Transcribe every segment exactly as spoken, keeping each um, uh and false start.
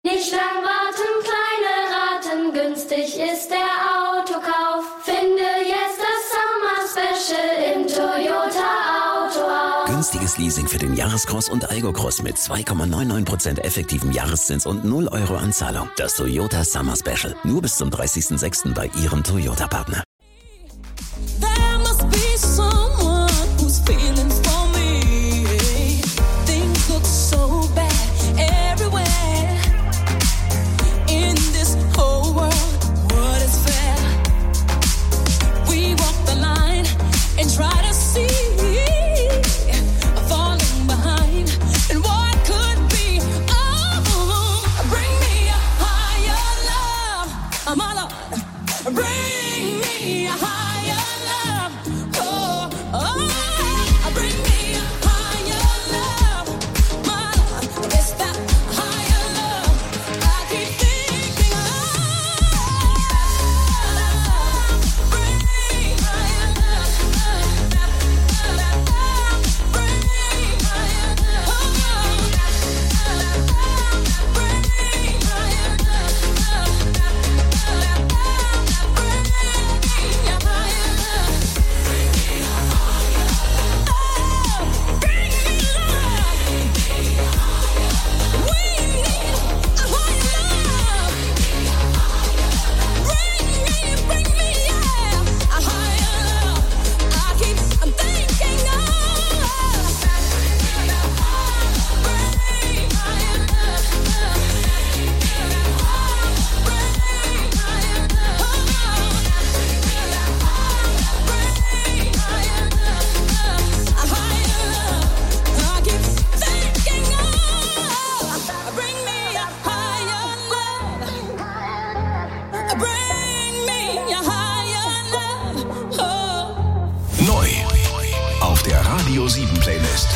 Nicht lang warten, kleine Raten, günstig ist der Autokauf. Finde jetzt das Summer Special im Toyota Autohaus. Günstiges Leasing für den Jahrescross und Algo-Cross mit zwei Komma neunundneunzig Prozent effektivem Jahreszins und null Euro Anzahlung. Das Toyota Summer Special. Nur bis zum dreißigsten sechsten bei Ihrem Toyota-Partner. There must be someone who's feeling for me. Things look so bad everywhere. In this whole world, what is fair? We walk the line and try to see, falling behind, and what could be. Oh, bring me a higher love, oh my Lord, bring me a higher love. Oh, oh, bring me a higher love, my Lord, it's that higher love I keep thinking of. Bring me higher love, bring me higher love, bring me higher love, Neu auf der Radio sieben Playlist.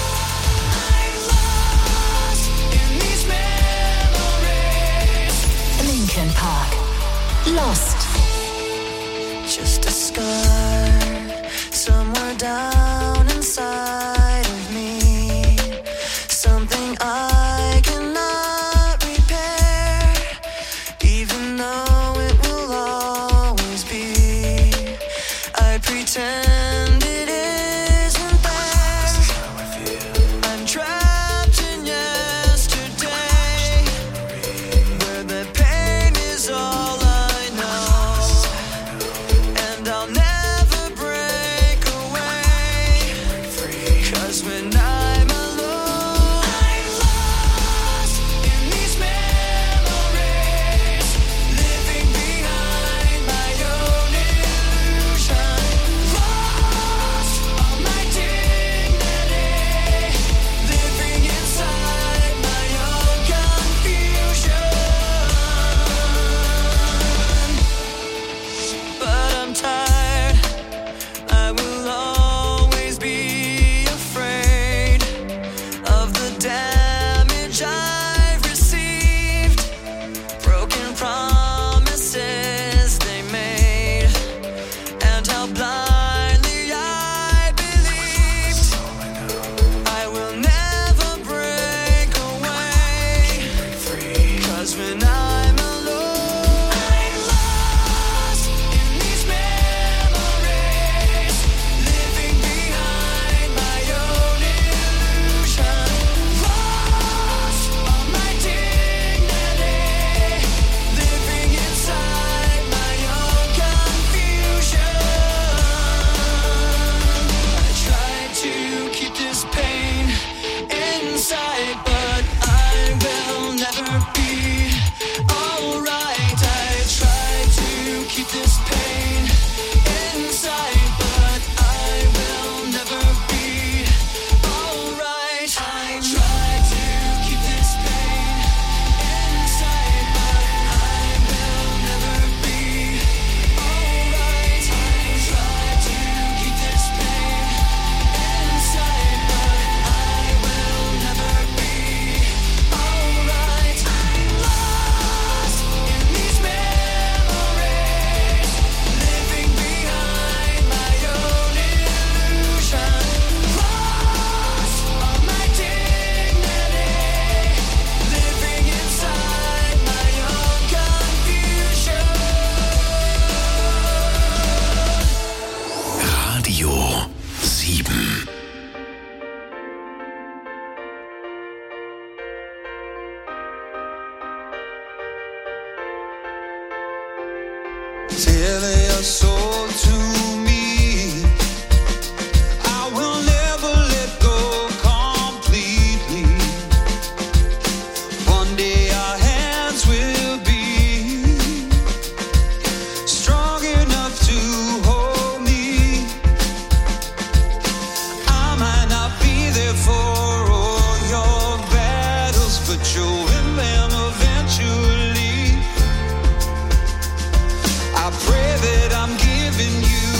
Linkin Park. Lost. Just a scar somewhere down inside of me. Something I cannot repair, even though it will always be. I pretend it isn't there. I'm trapped in yesterday, where the pain is all I know, and I'll never soul to me. I will never let go completely. One day our hands will be strong enough to hold me. I might not be there for all your battles, but you'll win them eventually. I pray that I'm giving you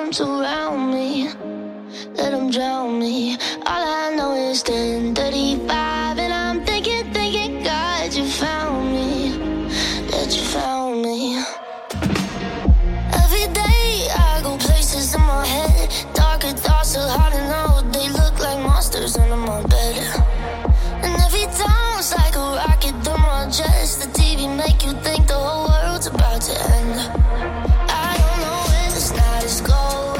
arms around me. Let them drown me. All I know is ten thirty-five, and I'm thinking, thinking, God, you found me. That you found me. Every day I go places in my head. Darker thoughts are hard to know. They look like monsters under my bed. And every time it's like a rocket through my chest. The T V make you think the whole world's about to end. I don't know where this night is going.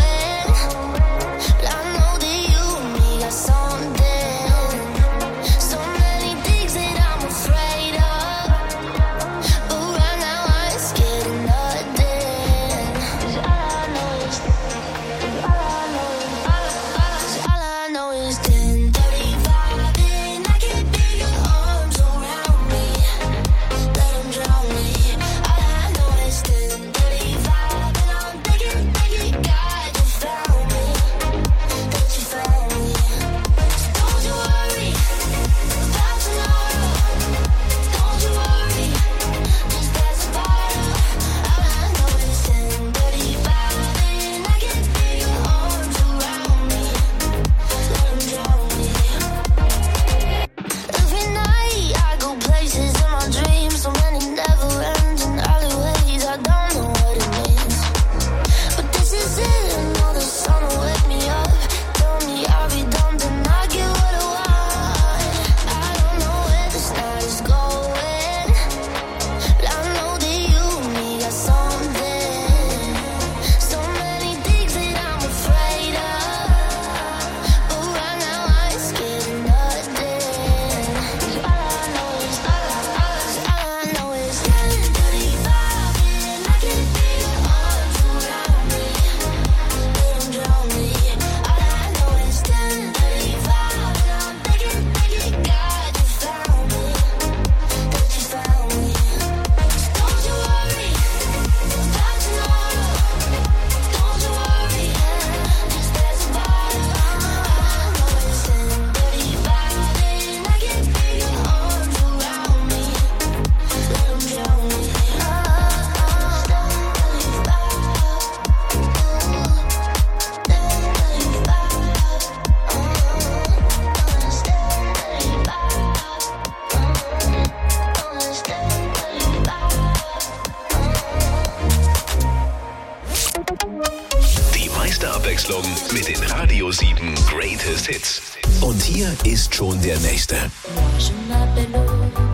Mit den Radio sieben Greatest Hits. Und hier ist schon der nächste. Je m'appelle